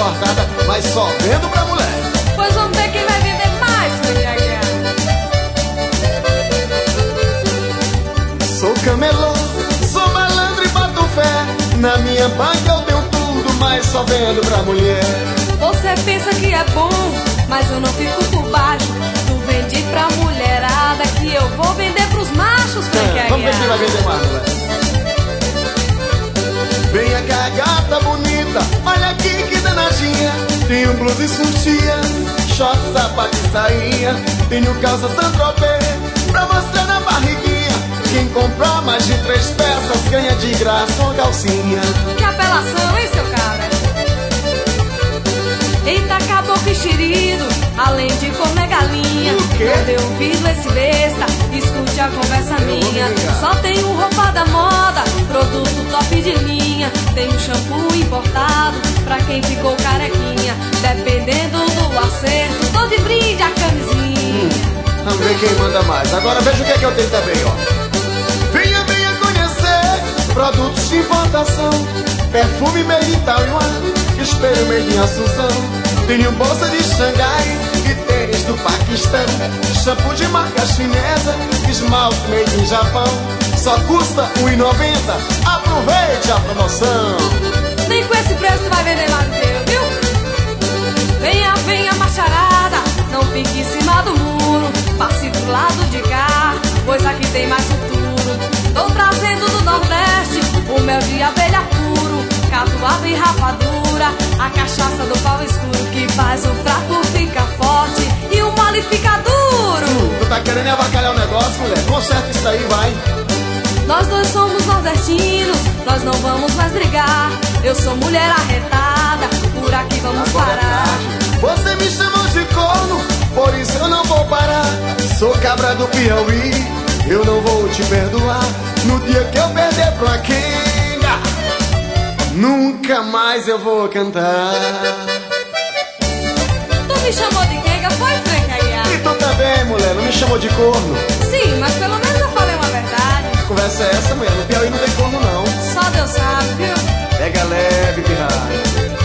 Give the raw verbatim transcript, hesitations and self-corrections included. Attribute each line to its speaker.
Speaker 1: importada, mas só vendo pra mulher.
Speaker 2: Pois vamos ver quem vai vender mais, Frank Aguiar.
Speaker 1: Sou camelô, sou malandro e bato fé. Na minha banca eu tenho tudo, mas só vendo pra mulher.
Speaker 2: Você pensa que é bom, mas eu não fico por baixo. Tu vende pra mulherada, que eu vou vender pros machos, Frank Aguiar.
Speaker 1: Vamos ver quem vai vender mais, mulher. Venha cá, gata bonita, olha aqui que danadinha. Tenho blusa e sutiã, short, sapato e sainha. Tenho calça Saint-Tropez pra mostrar na barriguinha. Quem comprar mais de três peças ganha de graça uma calcinha.
Speaker 2: Que apelação, hein, seu cara? Eita, caboclo enxerido, além de comer galinha.
Speaker 1: O quê?
Speaker 2: Não dê ouvido esse besta, escute a conversa
Speaker 1: Eu vou
Speaker 2: minha.
Speaker 1: ligar.
Speaker 2: Só tenho roupa da moda, produto top de linha. Tenho shampoo importado pra quem ficou carequinha. Dependendo do acerto, dou de brinde a camisinha.
Speaker 1: Hum, vamos ver quem manda mais. Agora veja o que é que eu tenho também, ó. Venha, venha conhecer produtos de importação. Perfume made in Taiwan, espelho made in Assunção. Tenho bolsa de Xangai e tênis do Paquistão. Shampoo de marca chinesa, esmalte made in Japão. Só custa um real e noventa centavos. Aproveite a promoção.
Speaker 2: Nem com esse preço tu vai vender mais do que eu, viu? Venha, venha, macharada, não fique em cima do muro. Passe pro lado de cá, pois aqui tem mais futuro. Tô trazendo do Nordeste o mel de abelha puro, catuaba e rapadura, a cachaça do pau escuro, que faz o fraco ficar forte e o mole fica duro.
Speaker 1: Hum, tu tá querendo avacalhar o negócio, mulher? Conserta isso aí, vai.
Speaker 2: Nós dois somos nordestinos, nós não vamos mais brigar. Eu sou mulher arretada, por aqui vamos
Speaker 1: Agora é
Speaker 2: parar.
Speaker 1: tarde. Você me chamou de corno, por isso eu não vou parar. Sou cabra do Piauí, eu não vou te perdoar. No dia que eu perder pra quenga, nunca mais eu vou cantar.
Speaker 2: Tu me chamou de quenga, foi, Frank Aguiar?
Speaker 1: E tu também, mulher, não me chamou de corno.
Speaker 2: Sim, mas pelo menos eu falei uma verdade.
Speaker 1: Que conversa é essa, mulher? No Piauí não tem corno, não.
Speaker 2: Só Deus sabe, viu?
Speaker 1: Pega leve, pirraia.